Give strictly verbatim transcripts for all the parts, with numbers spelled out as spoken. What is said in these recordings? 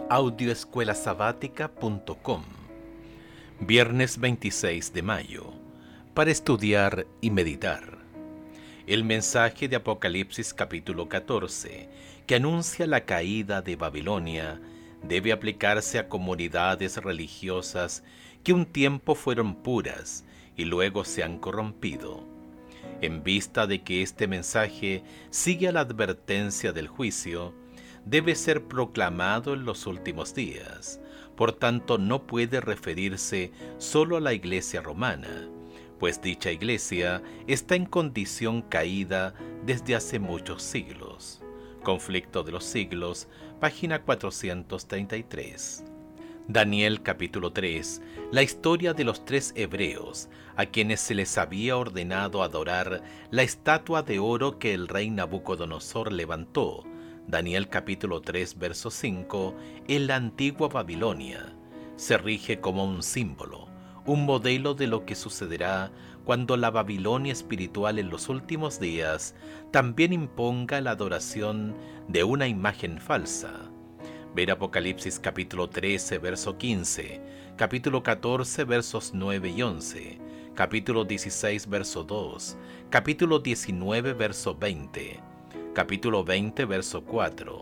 audio escuela sabática punto com. Viernes veintiséis de mayo, para estudiar y meditar. El mensaje de Apocalipsis capítulo catorce, que anuncia la caída de Babilonia, debe aplicarse a comunidades religiosas que un tiempo fueron puras y luego se han corrompido. En vista de que este mensaje sigue a la advertencia del juicio, debe ser proclamado en los últimos días. Por tanto, no puede referirse solo a la Iglesia romana, pues dicha Iglesia está en condición caída desde hace muchos siglos. Conflicto de los siglos, página cuatrocientos treinta y tres. Daniel capítulo tres, la historia de los tres hebreos, a quienes se les había ordenado adorar la estatua de oro que el rey Nabucodonosor levantó. Daniel capítulo tres, verso cinco, en la antigua Babilonia, se rige como un símbolo, un modelo de lo que sucederá cuando la Babilonia espiritual en los últimos días también imponga la adoración de una imagen falsa. Ver Apocalipsis capítulo trece, verso quince, capítulo catorce, versos nueve y once, capítulo dieciséis, verso dos, capítulo diecinueve, verso veinte, capítulo veinte, verso cuatro.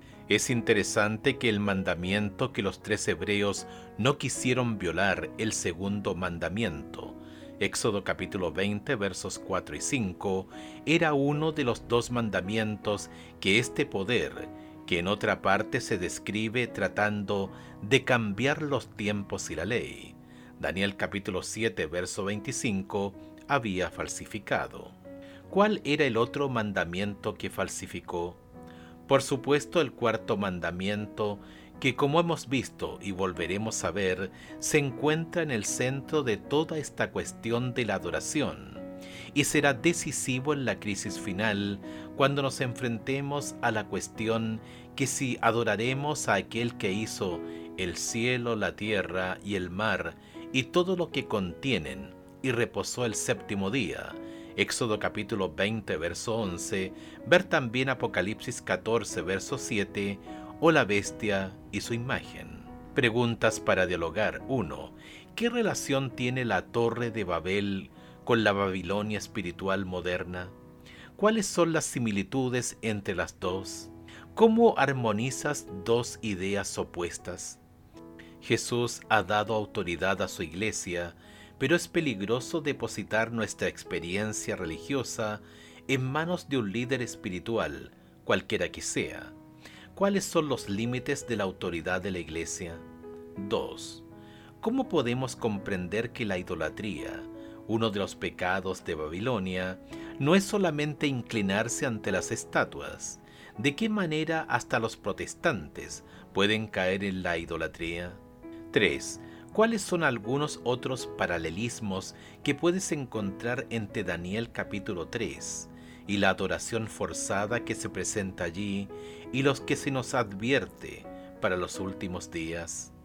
Es interesante que el mandamiento que los tres hebreos no quisieron violar, el segundo mandamiento, Éxodo capítulo veinte, versos cuatro y cinco, era uno de los dos mandamientos que este poder, que en otra parte se describe tratando de cambiar los tiempos y la ley, Daniel capítulo siete, verso veinticinco, había falsificado. ¿Cuál era el otro mandamiento que falsificó? Por supuesto, el cuarto mandamiento, que como hemos visto y volveremos a ver, se encuentra en el centro de toda esta cuestión de la adoración, y será decisivo en la crisis final cuando nos enfrentemos a la cuestión que si adoraremos a aquel que hizo el cielo, la tierra y el mar y todo lo que contienen, y reposó el séptimo día, Éxodo capítulo veinte, verso once, ver también Apocalipsis catorce, verso siete, o la bestia y su imagen. Preguntas para dialogar. uno. ¿Qué relación tiene la Torre de Babel con la Babilonia espiritual moderna? ¿Cuáles son las similitudes entre las dos? ¿Cómo armonizas dos ideas opuestas? Jesús ha dado autoridad a su iglesia, pero es peligroso depositar nuestra experiencia religiosa en manos de un líder espiritual, cualquiera que sea. ¿Cuáles son los límites de la autoridad de la iglesia? dos. ¿Cómo podemos comprender que la idolatría, uno de los pecados de Babilonia, no es solamente inclinarse ante las estatuas? ¿De qué manera hasta los protestantes pueden caer en la idolatría? tres. ¿Cuáles son algunos otros paralelismos que puedes encontrar entre Daniel capítulo tres y la adoración forzada que se presenta allí y los que se nos advierte para los últimos días?